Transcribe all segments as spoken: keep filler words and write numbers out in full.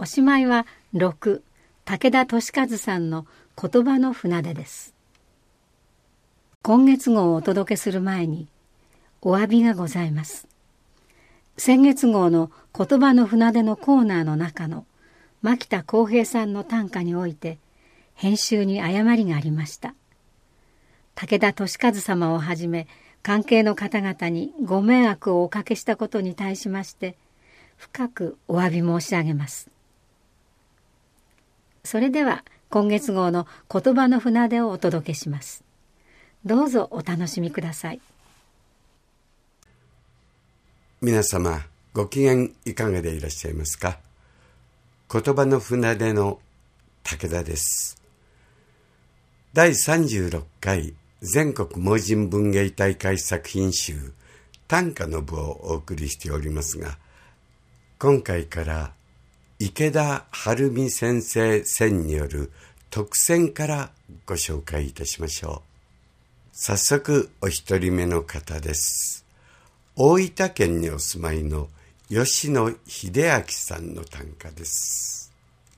おしまいはろく、武田俊和さんの言葉の船出です。今月号をお届けする前にお詫びがございます。先月号の言葉の船出のコーナーの中の牧田康平さんの短歌において編集に誤りがありました。武田俊和様をはじめ関係の方々にご迷惑をおかけしたことに対しまして深くお詫び申し上げます。それでは今月号の言葉の船出をお届けします。どうぞお楽しみください。 皆様ご機嫌いかがでいらっしゃいますか。言葉の船出の武田です。だいさんじゅうろっかい全国盲人文芸大会作品集短歌の部をお送りしておりますが、今回から池田晴美先生選による特選からご紹介いたしましょう。早速お一人目の方です。大分県にお住まいの吉野秀明さんの短歌です。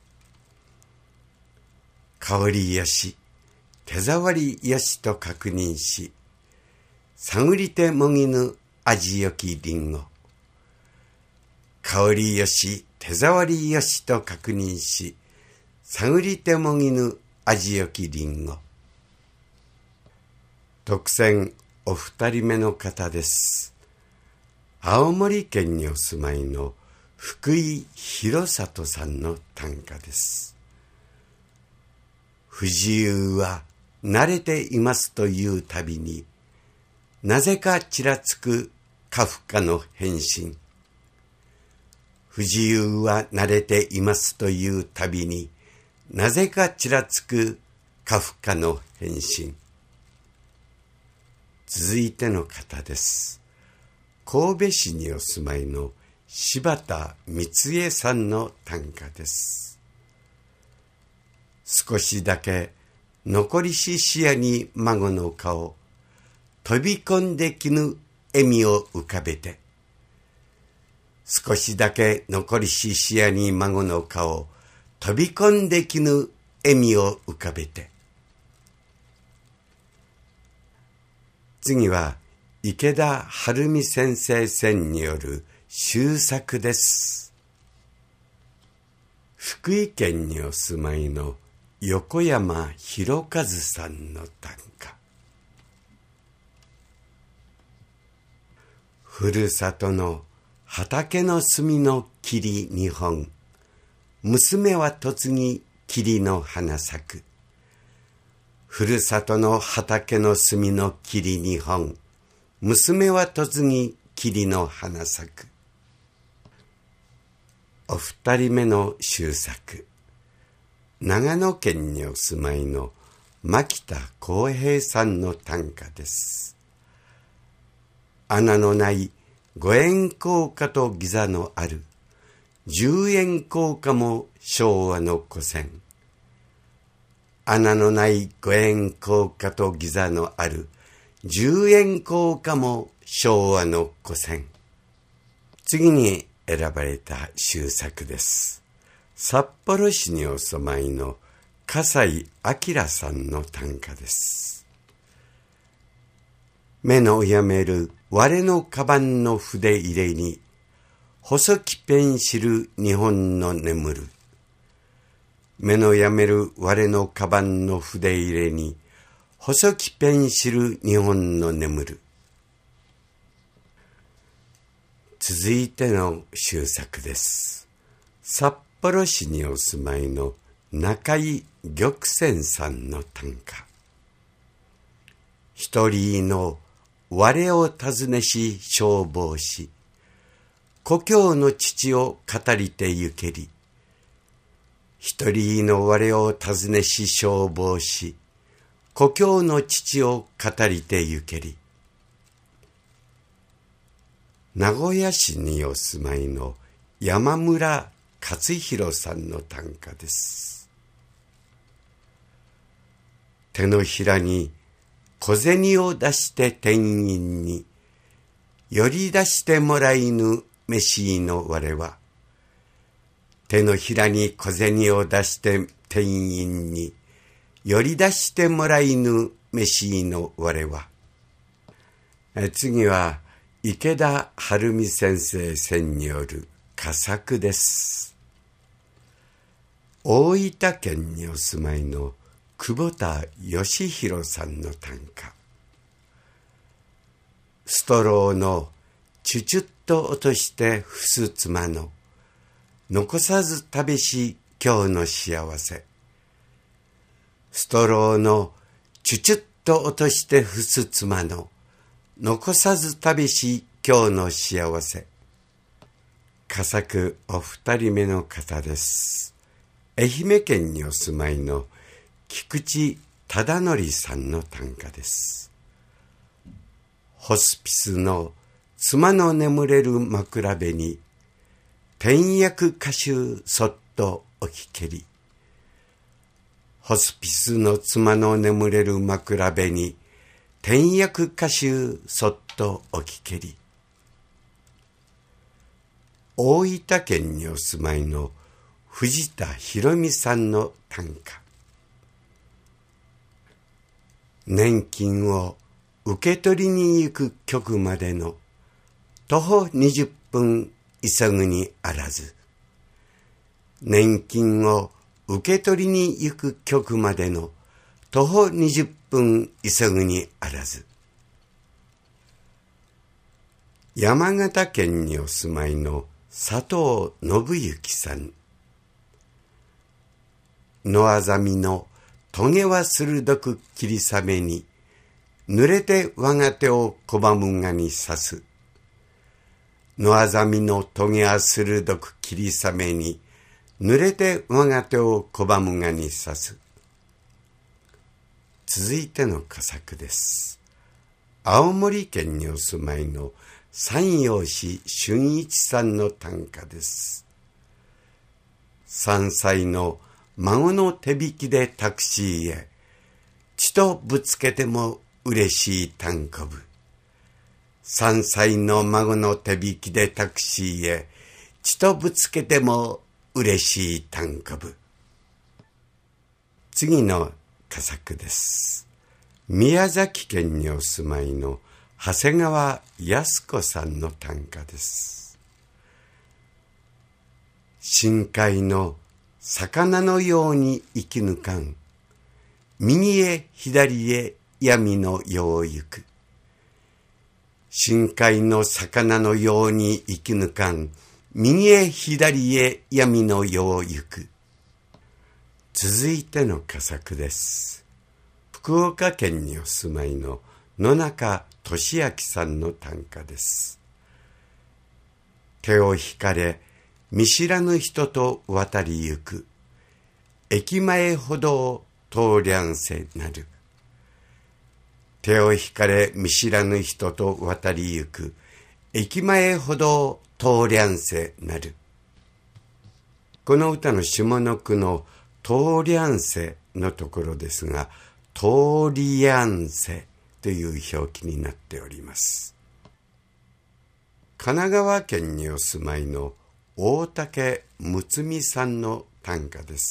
香りよし手触りよしと確認し、探りてもぎぬ味よきりんご。香りよし手触りよしと確認し、探りてもぎぬ味よきりんご。特選お二人目の方です。青森県にお住まいの福井弘里さんの短歌です。不自由は慣れていますというたびに、なぜかちらつくカフカの返信。不自由は慣れていますというたびに、なぜかちらつくカフカの返信。続いての方です。神戸市にお住まいの柴田光恵さんの短歌です。少しだけ残りし視野に孫の顔、飛び込んできぬ笑みを浮かべて。少しだけ残りし視野に孫の顔、飛び込んできぬ笑みを浮かべて。次は池田晴美先生選による秀作です。福井県にお住まいの横山博和さんの短歌。ふるさとの畑の隅の霧二本、娘は嫁ぎ霧の花咲く。ふるさとの畑の隅の霧二本、娘は嫁ぎ霧の花咲く。お二人目の秀作。長野県にお住まいの牧田康平さんの短歌です。穴のない五円硬貨とギザのある十円硬貨も昭和の古銭。穴のない五円硬貨とギザのある十円硬貨も昭和の古銭。次に選ばれた秀作です。札幌市にお住まいの笠井明さんの短歌です。目のやめる割れのカバンの筆入れに、細きペンシル日本の眠る。目のやめる割れのカバンの筆入れに、細きペンシル日本の眠る。続いての秀作です。札幌市にお住まいの中井玉泉さんの短歌。一人の我を尋ねし消防し、故郷の父を語りてゆけり。一人の我を尋ねし消防し、故郷の父を語りてゆけり。名古屋市にお住まいの山村勝弘さんの短歌です。手のひらに小銭を出して店員に、より出してもらいぬ飯の我は、 手のひらに小銭を出して店員に寄り出してもらいぬ飯の我は。え次は池田晴美先生選による佳作です。大分県にお住まいの久保田義弘さんの短歌。ストローのチュチュッと落としてふす妻の残さず食べし今日の幸せ。ストローのチュチュッと落としてふす妻の残さず食べし今日の幸せ。佳作お二人目の方です。愛媛県にお住まいの菊池忠則さんの短歌です。ホスピスの妻の眠れる枕辺に天薬歌集そっと置きけり。ホスピスの妻の眠れる枕辺に天薬歌集そっと置きけり。大分県にお住まいの藤田博美さんの短歌。年金を受け取りに行く局までの徒歩にじゅっぷん急ぐにあらず。年金を受け取りに行く局までの徒歩にじゅっぷん急ぐにあらず。山形県にお住まいの佐藤信之さん。野あざみのトゲは鋭く切りさめに、濡れて我が手を拒むがに刺す。野あざみのトゲは鋭く切りさめに、濡れて我が手を拒むがに刺す。続いての佳作です。青森県にお住まいの山陽市俊一さんの短歌です。さんさいの孫の手引きでタクシーへ、ちとぶつけても嬉しい単行部。三歳の孫の手引きでタクシーへ、ちとぶつけても嬉しい単行部。次の佳作です。宮崎県にお住まいの長谷川靖子さんの短歌です。深海の魚のように生き抜かん、右へ左へ闇の世を行く。深海の魚のように生き抜かん、右へ左へ闇の世を行く。続いての佳作です。福岡県にお住まいの野中俊明さんの短歌です。手を引かれ見知らぬ人と渡りゆく、駅前ほどを通りゃんせなる。手を引かれ見知らぬ人と渡りゆく、駅前ほどを通りゃんせなる。この歌の下の句の通りゃんせのところですが、通りゃんせという表記になっております。神奈川県にお住まいの大竹睦美さんの短歌です。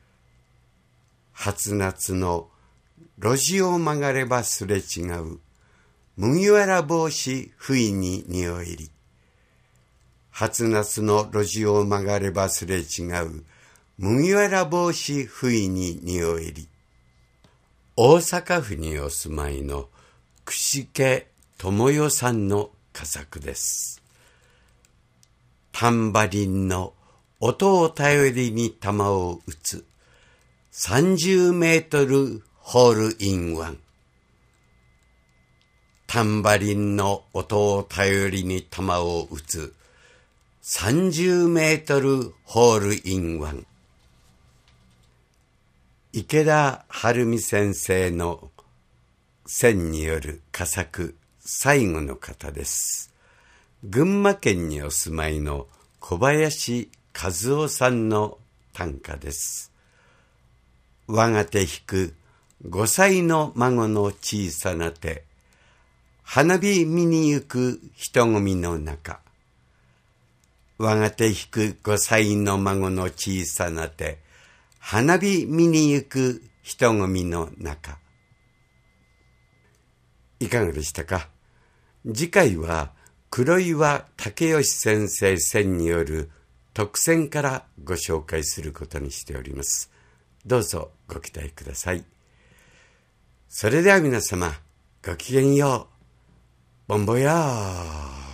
初夏の路地を曲がればすれ違う麦わら帽子不意に匂いり。初夏の路地を曲がればすれ違う麦わら帽子不意に匂いり。大阪府にお住まいの串家智代さんの佳作です。タンバリンの音を頼りに球を打つさんじゅうメートルホールインワン。タンバリンの音を頼りに球を打つさんじゅうメートルホールインワン。池田晴美先生の選による佳作最後の方です。群馬県にお住まいの小林和夫さんの短歌です。我が手引くごさいの孫の小さな手、花火見に行く人混みの中、 我が手引くごさいの孫の小さな手、花火見に行く人混みの中。いかがでしたか。次回は黒岩武義先生選による特選からご紹介することにしております。どうぞご期待ください。それでは皆様、ごきげんよう。ボンボヤー。